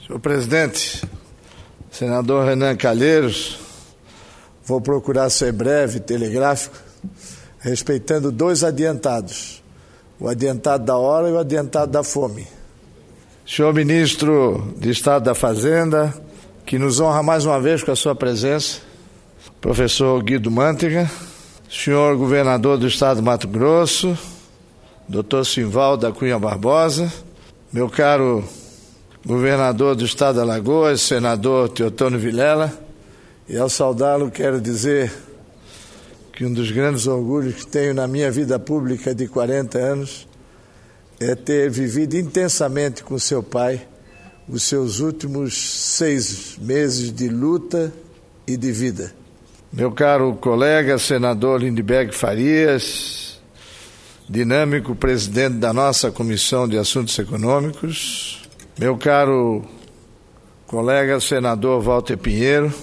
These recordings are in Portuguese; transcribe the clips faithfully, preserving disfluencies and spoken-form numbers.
Senhor presidente, senador Renan Calheiros, vou procurar ser breve, telegráfico, respeitando dois adiantados, o adiantado da hora e o adiantado da fome. Senhor ministro de Estado da Fazenda, que nos honra mais uma vez com a sua presença, professor Guido Mantega, senhor governador do Estado do Mato Grosso, doutor Simvaldo da Cunha Barbosa, meu caro governador do Estado de Alagoas, senador Teotônio Vilela, e ao saudá-lo quero dizer que um dos grandes orgulhos que tenho na minha vida pública de quarenta anos é ter vivido intensamente com seu pai os seus últimos seis meses de luta e de vida. Meu caro colega, senador Lindbergh Farias, dinâmico presidente da nossa Comissão de Assuntos Econômicos, meu caro colega, senador Walter Pinheiro,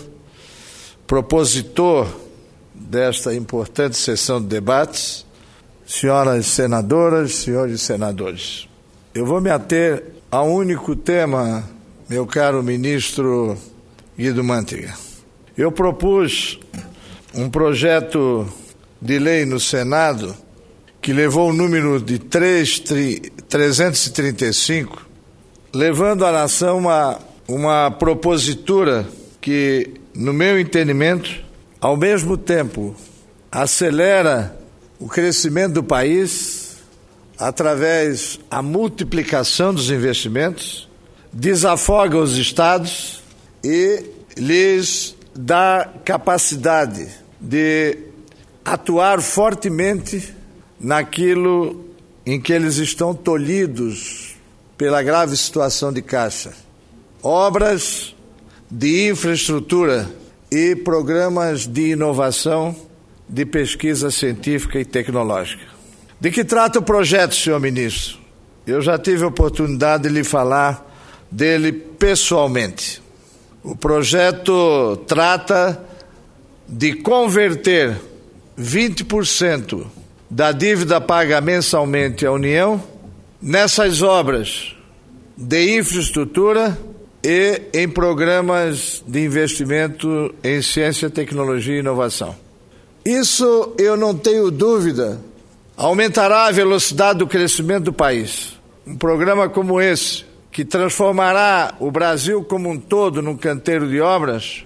propositor desta importante sessão de debates, senhoras senadoras, senhores senadores. Eu vou me ater a um único tema, meu caro ministro Guido Mantega. Eu propus um projeto de lei no Senado que levou o número de trezentos e trinta e cinco, levando à nação uma, uma propositura que, no meu entendimento, ao mesmo tempo acelera o crescimento do país através da multiplicação dos investimentos, desafoga os estados e lhes dá capacidade de atuar fortemente naquilo em que eles estão tolhidos pela grave situação de caixa. Obras de infraestrutura e programas de inovação, de pesquisa científica e tecnológica. De que trata o projeto, senhor ministro? Eu já tive a oportunidade de lhe falar dele pessoalmente. O projeto trata de converter vinte por cento da dívida paga mensalmente à União nessas obras de infraestrutura e em programas de investimento em ciência, tecnologia e inovação. Isso, eu não tenho dúvida, aumentará a velocidade do crescimento do país. Um programa como esse, que transformará o Brasil como um todo num canteiro de obras,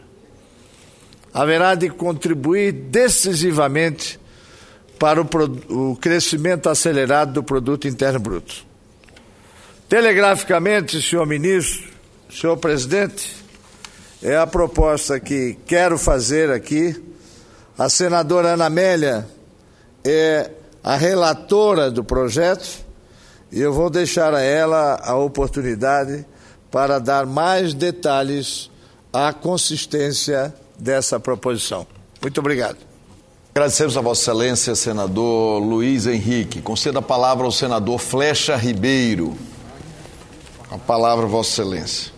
haverá de contribuir decisivamente para o, o crescimento acelerado do Produto Interno Bruto. Telegraficamente, senhor ministro, senhor presidente, é a proposta que quero fazer aqui. A senadora Ana Amélia é a relatora do projeto e eu vou deixar a ela a oportunidade para dar mais detalhes à consistência dessa proposição. Muito obrigado. Agradecemos a Vossa Excelência, senador Luiz Henrique. Conceda a palavra ao senador Flecha Ribeiro. A palavra, Vossa Excelência.